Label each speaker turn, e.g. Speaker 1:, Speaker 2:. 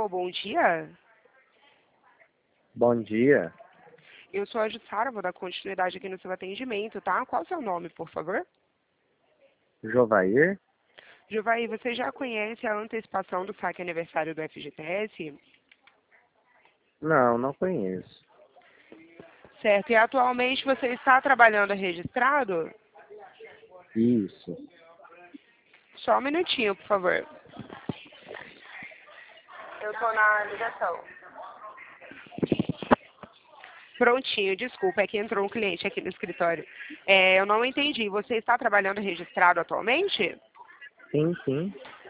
Speaker 1: Alô, bom dia.
Speaker 2: Bom dia,
Speaker 1: Eu sou a Jussara, vou dar continuidade aqui no seu atendimento, tá? Qual o seu nome, por favor?
Speaker 2: Jovair?
Speaker 1: Juvaí, você já conhece a antecipação do saque aniversário do FGTS?
Speaker 2: Não, não conheço.
Speaker 1: Certo, e atualmente você está trabalhando registrado?
Speaker 2: Isso.
Speaker 1: Só um minutinho, por favor. Eu estou na ligação. Prontinho, desculpa, é que entrou um cliente aqui no escritório. Eu não entendi, você está trabalhando registrado atualmente?
Speaker 2: Sim, sim.